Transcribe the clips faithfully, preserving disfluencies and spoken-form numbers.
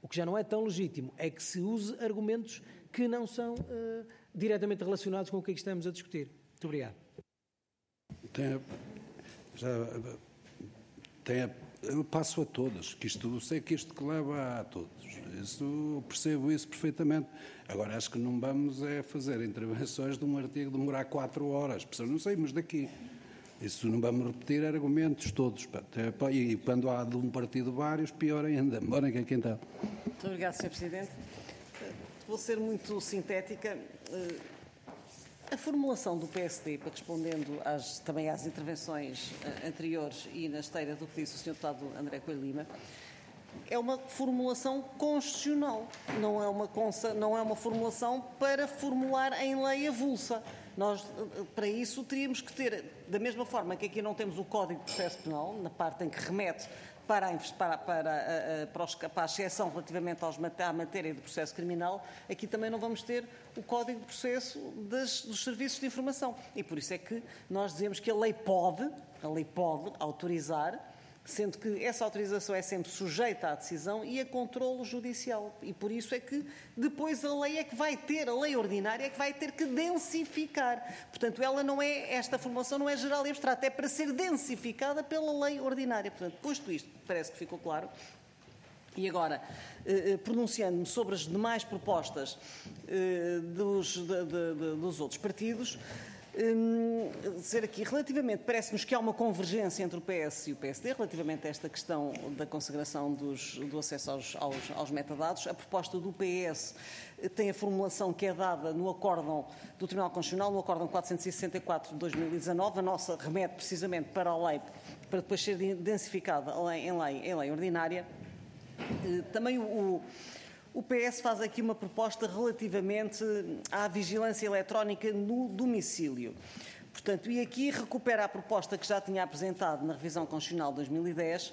O que já não é tão legítimo é que se use argumentos que não são uh, diretamente relacionados com o que aqui estamos a discutir. Muito obrigado. Tem, já, tem, eu passo a todos, que isto, sei que isto que leva a todos. Isso, percebo isso perfeitamente. Agora, acho que não vamos é fazer intervenções de um artigo de demorar quatro horas. Não saímos daqui. Isso não vamos repetir argumentos todos. E quando há de um partido vários, pior ainda. Bora que aqui então. Muito obrigado, senhor Presidente. Vou ser muito sintética. A formulação do P S D, para respondendo às, também às intervenções anteriores e na esteira do que disse o senhor Deputado André Coelho Lima, é uma formulação constitucional, não é uma, não é uma formulação para formular em lei avulsa. Nós, para isso, teríamos que ter, da mesma forma que aqui não temos o Código de Processo Penal, na parte em que remete para a, para, para, para, os, para a exceção relativamente aos, à matéria do processo criminal, aqui também não vamos ter o Código de Processo das, dos Serviços de Informação. E por isso é que nós dizemos que a lei pode, a lei pode autorizar, sendo que essa autorização é sempre sujeita à decisão e a controlo judicial. E por isso é que depois a lei é que vai ter, a lei ordinária é que vai ter que densificar. Portanto, ela não é, esta formulação não é geral e abstrata, é para ser densificada pela lei ordinária. Portanto, posto isto, parece que ficou claro. E agora, eh, pronunciando-me sobre as demais propostas eh, dos, de, de, de, dos outros partidos, Hum, dizer aqui, relativamente, parece-nos que há uma convergência entre o P S e o P S D, relativamente a esta questão da consagração dos, do acesso aos, aos, aos metadados. A proposta do P S tem a formulação que é dada no acórdão do Tribunal Constitucional, no acórdão quatrocentos e sessenta e quatro de dois mil e dezanove. A nossa remete precisamente para a lei, para depois ser densificada em lei, em lei ordinária. Também o... O P S faz aqui uma proposta relativamente à vigilância eletrónica no domicílio. Portanto, e aqui recupera a proposta que já tinha apresentado na revisão constitucional de dois mil e dez,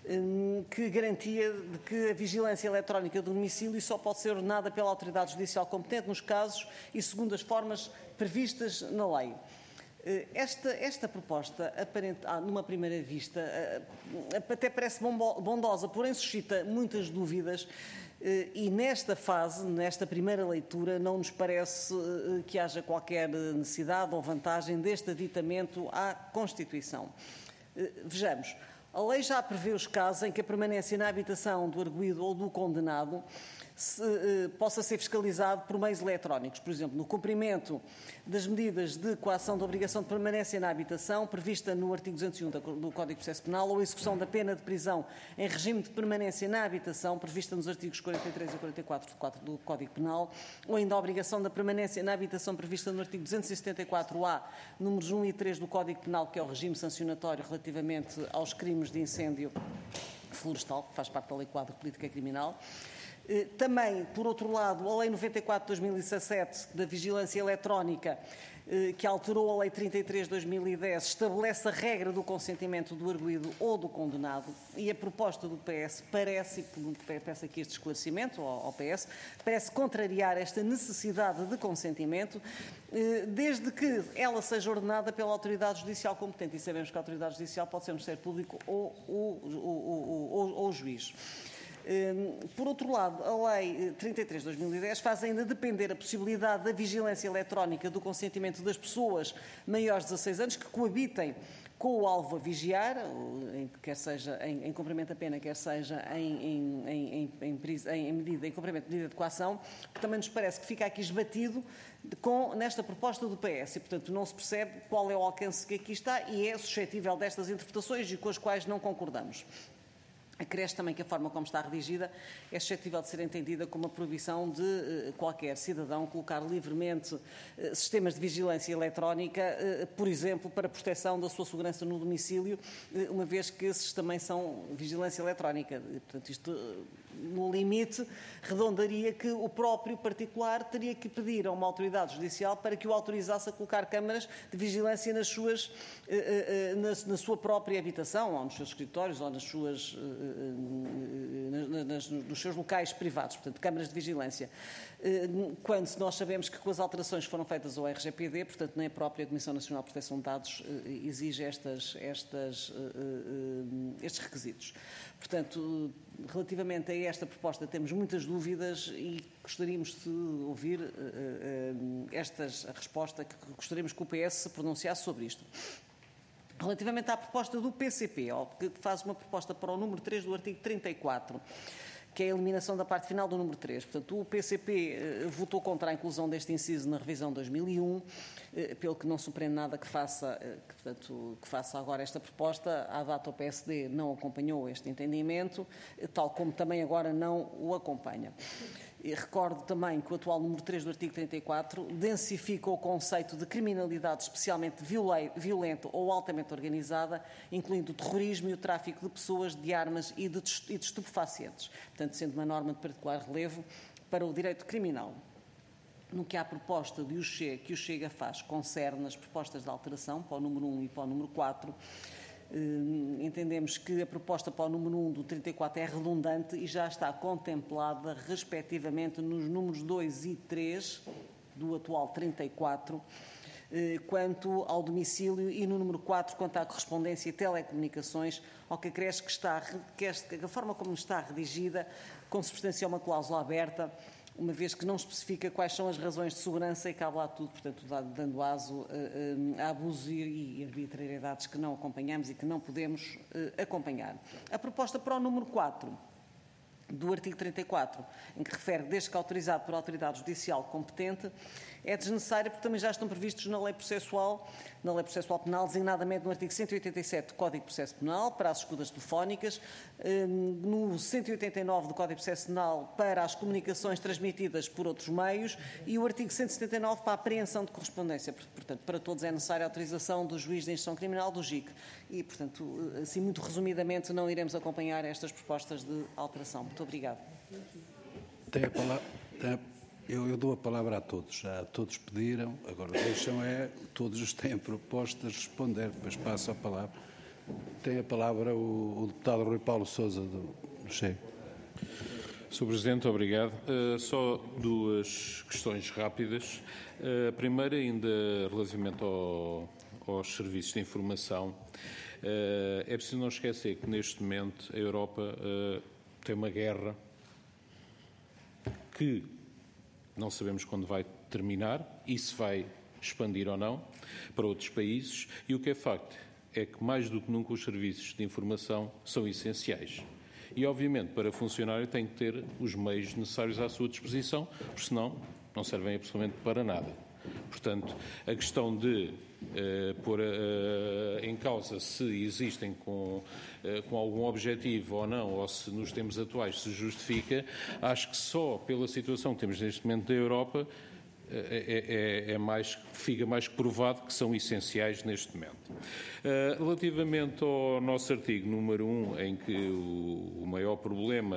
que garantia de que a vigilância eletrónica do domicílio só pode ser ordenada pela autoridade judicial competente nos casos e segundo as formas previstas na lei. Esta, esta proposta, aparente, ah, numa primeira vista, até parece bondosa, porém suscita muitas dúvidas e nesta fase, nesta primeira leitura, não nos parece que haja qualquer necessidade ou vantagem deste aditamento à Constituição. Vejamos, a lei já prevê os casos em que a permanência na habitação do arguido ou do condenado Se, eh, possa ser fiscalizado por meios eletrónicos, por exemplo, no cumprimento das medidas de coação da obrigação de permanência na habitação prevista no artigo duzentos e um do Código de Processo Penal ou a execução da pena de prisão em regime de permanência na habitação prevista nos artigos quarenta e três e quarenta e quatro do Código Penal ou ainda a obrigação da permanência na habitação prevista no artigo duzentos e setenta e quatro A, números um e três do Código Penal, que é o regime sancionatório relativamente aos crimes de incêndio florestal, que faz parte da Lei Quadro de Política Criminal. Também, por outro lado, a Lei noventa e quatro de dois mil e dezassete da Vigilância Eletrónica, que alterou a Lei trinta e três de dois mil e dez, estabelece a regra do consentimento do arguido ou do condenado e a proposta do P S parece, e peço aqui este esclarecimento ao P S, parece contrariar esta necessidade de consentimento, desde que ela seja ordenada pela autoridade judicial competente. E sabemos que a autoridade judicial pode ser um Ministério Público ou o juiz. Por outro lado, a Lei trinta e três de dois mil e dez faz ainda depender a possibilidade da vigilância eletrónica do consentimento das pessoas maiores de dezasseis anos que coabitem com o alvo a vigiar, quer seja em, em cumprimento da pena, quer seja em, em, em, em, em, medida, em cumprimento de medida de coação, que também nos parece que fica aqui esbatido com, nesta proposta do P S e, portanto, não se percebe qual é o alcance que aqui está e é suscetível destas interpretações e com as quais não concordamos. Acresce também que a forma como está redigida é suscetível de ser entendida como a proibição de uh, qualquer cidadão colocar livremente uh, sistemas de vigilância eletrónica, uh, por exemplo, para proteção da sua segurança no domicílio, uh, uma vez que esses também são vigilância eletrónica. E, portanto, isto, uh, no limite, redondaria que o próprio particular teria que pedir a uma autoridade judicial para que o autorizasse a colocar câmaras de vigilância nas suas, uh, uh, na, na sua própria habitação, ou nos seus escritórios, ou nas suas... Uh, Nas, nos seus locais privados, portanto, câmaras de vigilância, quando nós sabemos que com as alterações que foram feitas ao R G P D, portanto, nem a própria Comissão Nacional de Proteção de Dados exige estas, estas, estes requisitos. Portanto, relativamente a esta proposta temos muitas dúvidas e gostaríamos de ouvir uh, uh, estas, a resposta que gostaríamos que o P S se pronunciasse sobre isto. Relativamente à proposta do P C P, que faz uma proposta para o número três do artigo trinta e quatro, que é a eliminação da parte final do número três. Portanto, o P C P eh, votou contra a inclusão deste inciso na revisão de dois mil e um, eh, pelo que não surpreende nada que faça, eh, que, portanto, que faça agora esta proposta. À data, o P S D não acompanhou este entendimento, eh, tal como também agora não o acompanha. E recordo também que o atual número três do artigo trinta e quatro densifica o conceito de criminalidade especialmente violenta ou altamente organizada, incluindo o terrorismo e o tráfico de pessoas, de armas e de, e de estupefacientes, portanto, sendo uma norma de particular relevo para o direito criminal. No que a proposta de o Chega, que o Chega faz concerne as propostas de alteração para o número um e para o número quatro, entendemos que a proposta para o número um do trinta e quatro é redundante e já está contemplada, respectivamente, nos números dois e três do atual trinta e quatro, quanto ao domicílio, e no número quatro, quanto à correspondência e telecomunicações, ao que acresce que, está, que, este, que a forma como está redigida consubstancia uma cláusula aberta, uma vez que não especifica quais são as razões de segurança e cabe lá tudo, portanto, dando aso a, a abusos e arbitrariedades que não acompanhamos e que não podemos acompanhar. A proposta para o número quatro do artigo trinta e quatro, em que refere desde que autorizado por autoridade judicial competente, é desnecessária porque também já estão previstos na lei processual, na lei processual penal, designadamente no artigo cento e oitenta e sete do Código de Processo Penal, para as escutas telefónicas, no cento e oitenta e nove do Código de Processo Penal, para as comunicações transmitidas por outros meios, e o artigo cento e setenta e nove para a apreensão de correspondência. Portanto, para todos é necessária a autorização do juiz de instrução criminal, do J I C. E, portanto, assim, muito resumidamente, não iremos acompanhar estas propostas de alteração. Muito obrigado. Tem a palavra... Tem a... Eu, eu dou a palavra a todos, já todos pediram, agora deixam é, todos os têm propostas de responder, depois passo a palavra. Tem a palavra o, o deputado Rui Paulo Sousa, do, do Chega. senhor Presidente, obrigado. Uh, só duas questões rápidas. Uh, a primeira, ainda relativamente ao, aos serviços de informação, uh, é preciso não esquecer que neste momento a Europa uh, tem uma guerra que não sabemos quando vai terminar e se vai expandir ou não para outros países, e o que é facto é que mais do que nunca os serviços de informação são essenciais. E, obviamente, para funcionar tem que ter os meios necessários à sua disposição, porque senão não servem absolutamente para nada. Portanto, a questão de uh, pôr uh, em causa se existem com, uh, com algum objetivo ou não, ou se nos tempos atuais se justifica, acho que só pela situação que temos neste momento da Europa é, é, é mais, fica mais provado que são essenciais neste momento. Uh, relativamente ao nosso artigo número um, em que o, o maior problema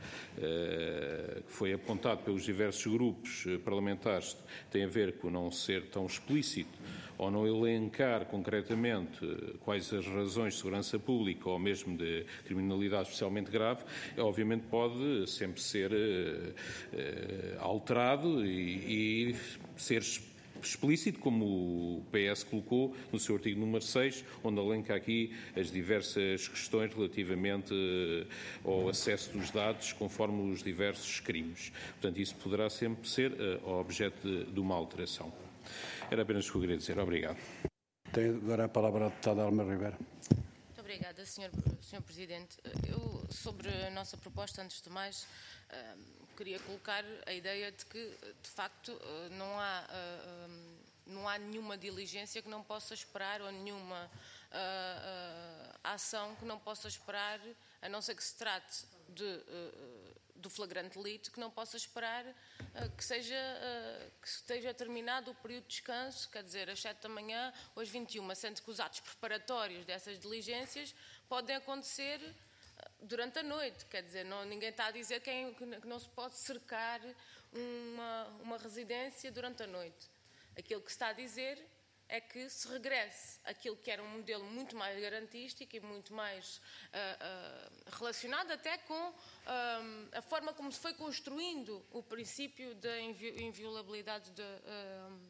uh, que foi apontado pelos diversos grupos parlamentares tem a ver com não ser tão explícito ou não elencar concretamente quais as razões de segurança pública ou mesmo de criminalidade especialmente grave, obviamente pode sempre ser uh, uh, alterado e, e ser explícito, como o P S colocou no seu artigo número seis, onde elenca aqui as diversas questões relativamente uh, ao acesso dos dados conforme os diversos crimes. Portanto, isso poderá sempre ser uh, objeto de, de uma alteração. Era apenas o que eu queria dizer. Obrigado. Tem agora a palavra a deputada Alma Ribeiro. Muito obrigada, senhor senhor Presidente. Eu, sobre a nossa proposta, antes de mais, uh, queria colocar a ideia de que, de facto, uh, não há, uh, um, não há nenhuma diligência que não possa esperar ou nenhuma uh, uh, ação que não possa esperar, a não ser que se trate de... Uh, do flagrante delito, que não possa esperar uh, que, seja, uh, que esteja terminado o período de descanso, quer dizer, às sete da manhã ou às vinte e uma, sendo que os atos preparatórios dessas diligências podem acontecer uh, durante a noite, quer dizer, não, ninguém está a dizer que, que não se pode cercar uma, uma residência durante a noite. Aquilo que se está a dizer é que se regresse àquilo que era um modelo muito mais garantístico e muito mais uh, uh, relacionado até com uh, a forma como se foi construindo o princípio da invi inviolabilidade de, uh,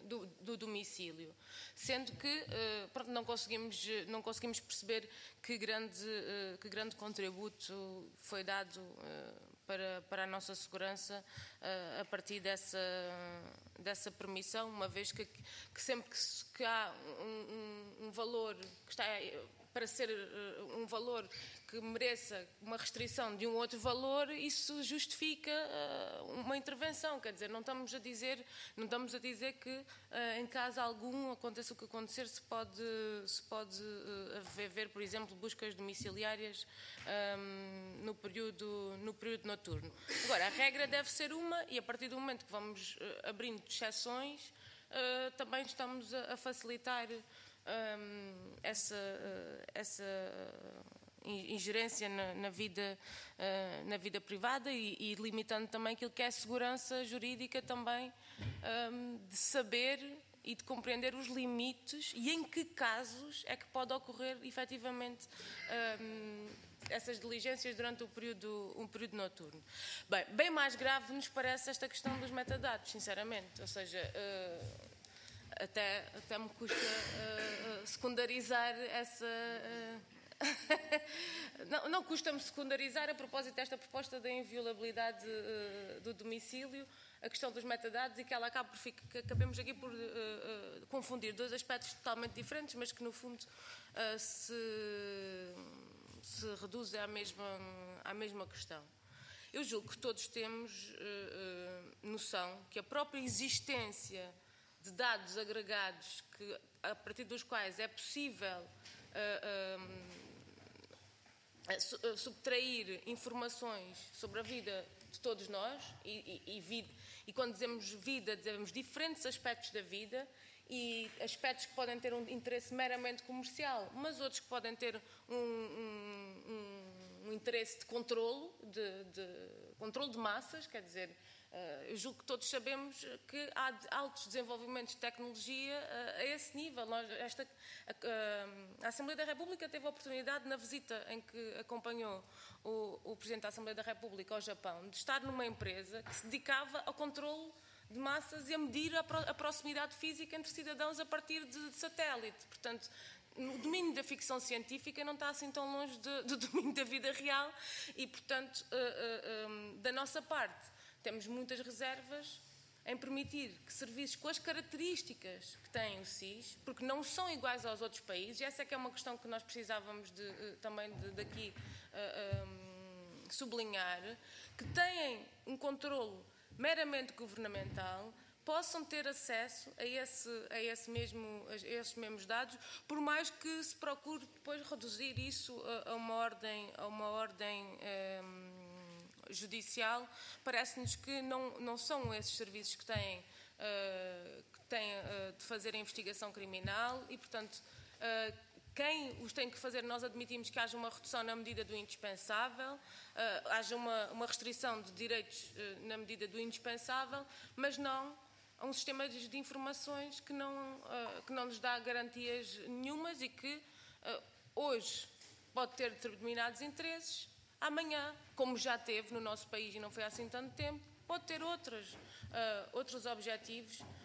do, do domicílio, sendo que uh, pronto, não, conseguimos, não conseguimos perceber que grande, uh, que grande contributo foi dado uh, para, para a nossa segurança uh, a partir dessa, dessa permissão, uma vez que, que sempre que, que há um, um, um valor que está para ser uh, um valor que mereça uma restrição de um outro valor, isso justifica uh, uma intervenção. Quer dizer, não estamos a dizer, não estamos a dizer que uh, em caso algum, aconteça o que acontecer, se pode, se pode uh, haver, por exemplo, buscas domiciliárias um, no, período, no período noturno. Agora, a regra deve ser uma, e a partir do momento que vamos uh, abrindo exceções, uh, também estamos a, a facilitar um, essa, uh, essa ingerência na, na, vida, uh, na vida privada e, e limitando também aquilo que é a segurança jurídica também um, de saber e de compreender os limites e em que casos é que pode ocorrer efetivamente um, essas diligências durante um período, um período noturno. Bem, bem mais grave nos parece esta questão dos metadados, sinceramente, ou seja, uh, até, até me custa uh, uh, secundarizar essa... Uh, não, não custa-me secundarizar a propósito desta proposta da inviolabilidade uh, do domicílio a questão dos metadados e que ela acaba por que acabemos aqui por uh, uh, confundir dois aspectos totalmente diferentes, mas que no fundo uh, se, se reduzem à mesma, à mesma questão. Eu julgo que todos temos uh, uh, noção que a própria existência de dados agregados que, a partir dos quais é possível uh, um, subtrair informações sobre a vida de todos nós e, e, e, vida, e quando dizemos vida, dizemos diferentes aspectos da vida e aspectos que podem ter um interesse meramente comercial, mas outros que podem ter um, um, um, um interesse de controlo, de, de, controlo de massas, quer dizer, eu julgo que todos sabemos que há altos desenvolvimentos de tecnologia a esse nível. Nós, esta, a, a Assembleia da República teve a oportunidade, na visita em que acompanhou o, o Presidente da Assembleia da República ao Japão, de estar numa empresa que se dedicava ao controle de massas e a medir a, a proximidade física entre cidadãos a partir de, de satélite. Portanto, no domínio da ficção científica não está assim tão longe de, do domínio da vida real e, portanto, uh, uh, um, da nossa parte, temos muitas reservas em permitir que serviços com as características que tem o S I S, porque não são iguais aos outros países, e essa é que é uma questão que nós precisávamos de, também de, daqui uh, um, sublinhar, que têm um controlo meramente governamental, possam ter acesso a, esse, a, esse mesmo, a esses mesmos dados, por mais que se procure depois reduzir isso a, a uma ordem, a uma ordem um, judicial. Parece-nos que não, não são esses serviços que têm, uh, que têm uh, de fazer a investigação criminal e, portanto, uh, quem os tem que fazer, nós admitimos que haja uma redução na medida do indispensável, uh, haja uma, uma restrição de direitos uh, na medida do indispensável, mas não a um sistema de, de informações que não, uh, que não nos dá garantias nenhumas e que uh, hoje pode ter determinados interesses, amanhã, como já teve no nosso país e não foi há assim tanto tempo, pode ter outros, uh, outros objetivos uh,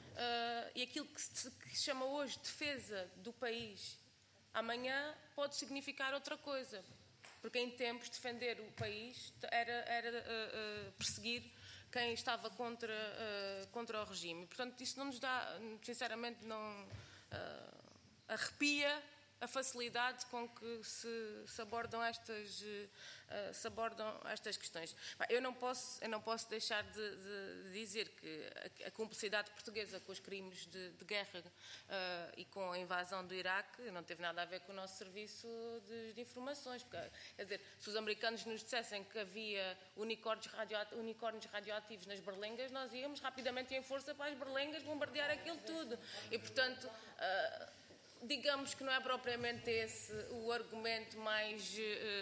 e aquilo que se, que se chama hoje defesa do país, amanhã pode significar outra coisa, porque em tempos defender o país era, era uh, uh, perseguir quem estava contra, uh, contra o regime. Portanto, isso não nos dá, sinceramente, não uh, arrepia a facilidade com que se, se, abordam, estas, uh, se abordam estas questões. Eu não posso, eu não posso deixar de, de, de dizer que a, a cumplicidade portuguesa com os crimes de, de guerra uh, e com a invasão do Iraque não teve nada a ver com o nosso serviço de, de informações. Porque, quer dizer, se os americanos nos dissessem que havia unicórnios, radioativos, unicórnios radioativos nas berlengas, nós íamos rapidamente em força para as berlengas bombardear aquilo tudo. E, portanto... Uh, digamos que não é propriamente esse o argumento mais, uh,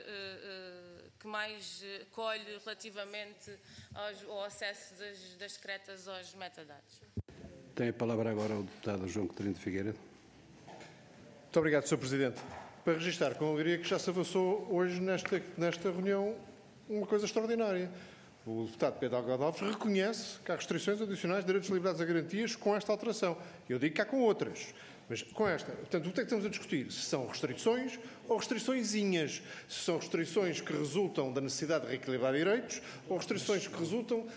uh, uh, que mais uh, colhe relativamente aos, ao acesso das, das secretas aos metadados. Tem a palavra agora o deputado João Coutinho de Figueiredo. Muito obrigado, senhor Presidente. Para registrar com alegria que já se avançou hoje nesta, nesta reunião uma coisa extraordinária. O deputado Pedro Delgado Alves reconhece que há restrições adicionais de direitos, liberdades e garantias com esta alteração. Eu digo que há com outras. Mas com esta, portanto, o que é que estamos a discutir? Se são restrições ou restriçõezinhas? Se são restrições que resultam da necessidade de reequilibrar direitos ou restrições que resultam